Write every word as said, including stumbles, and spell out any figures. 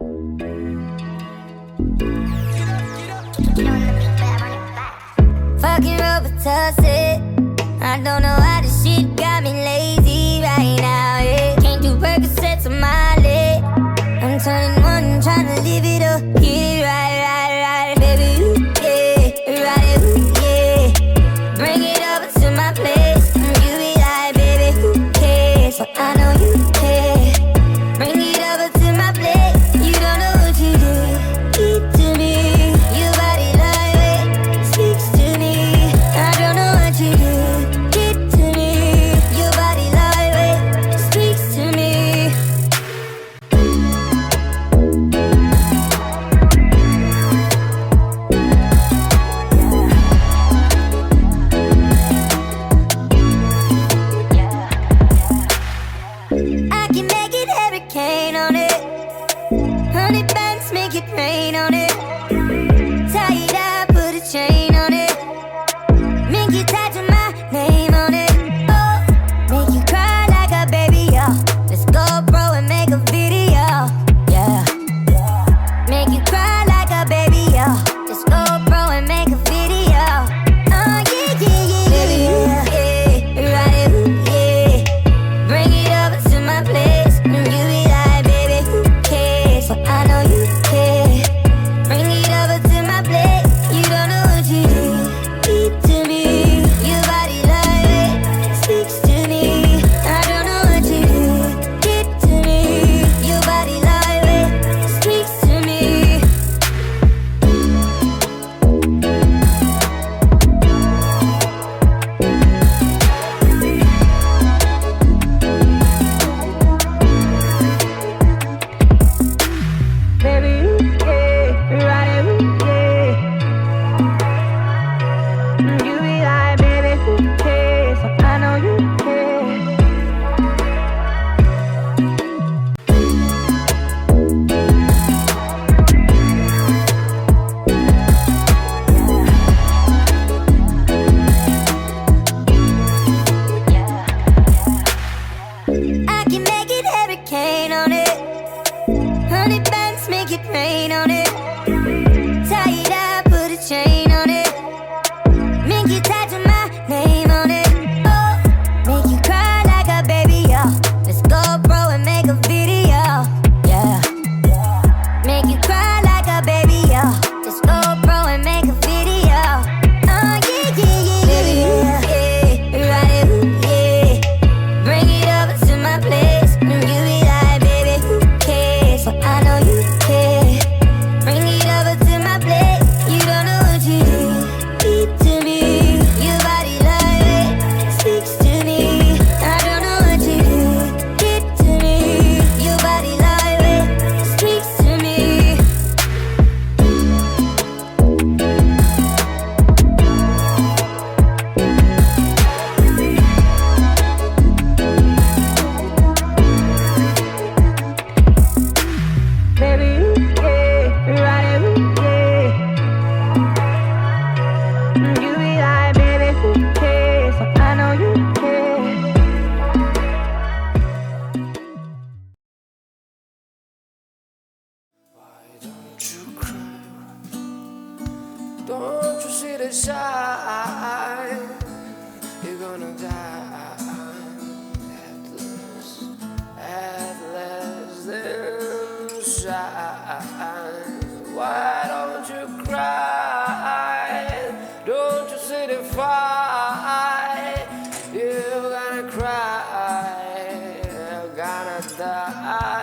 Fucking Robitussin. I don't know why this shit got me lazy right now, yeah. Can't do Percocets on my leg. I'm turning one, trying to live it up. Get it right, right, right, baby, ooh, yeah. Right, ooh, yeah. Bring it over to my place. You be like, baby, who cares? So I know you care. Bring it over to my place. You don't know what you do. Eat to me. Your body lightweight speaks to me. I don't know what you do. Get to me. Your body lightweight speaks to me. I can make it hurricane on it. Honey bands make it rain on it. Tie it up, put a chain on it. Make you tattoo my name on it. Oh, make you cry like a baby, yeah. Let's go, bro, and make a video, yeah. Make you cry like a baby, yeah. Let's go, bro, and make a video. Oh, yeah, yeah, yeah, yeah, yeah. Right, ooh, yeah. Bring it over to my place. And you be like, baby, who cares? So I know you care. Bring it over to my place. You don't know what you do. Eat to me. Your body lightweight speaks to me. I don't know what you do. Get to me. Your body lightweight speaks to me. Baby, you yeah, right, you yeah. You be like, baby, who cares? So I know you care. I can make it hurricane on it. Honey bands make it rain on it. Tie it up, put a chain on it. Make you tattoo my name on it. Oh, make you cry like a baby, yeah. Let's go, bro, and make a video, yeah. Make you cry like a baby, yeah. Let's go, bro, and make a video. Oh, yeah, yeah, yeah, yeah, yeah. Right, ooh, yeah. Bring it over to my place. And you be like, baby, who cares? So I know you care. Bring it over to my place. You don't know what you do. Eat to me. Your body lightweight speaks to me. I don't know what you do. Get to me. Your body lightweight speaks to me. Baby, you yeah, right, you yeah. You be like, baby, who cares? So I know you care. Don't you cry? Don't you see the sign? You're gonna die at last, at last then shine. Why don't you cry? Don't you see the fight? You're gonna cry, you're gonna die.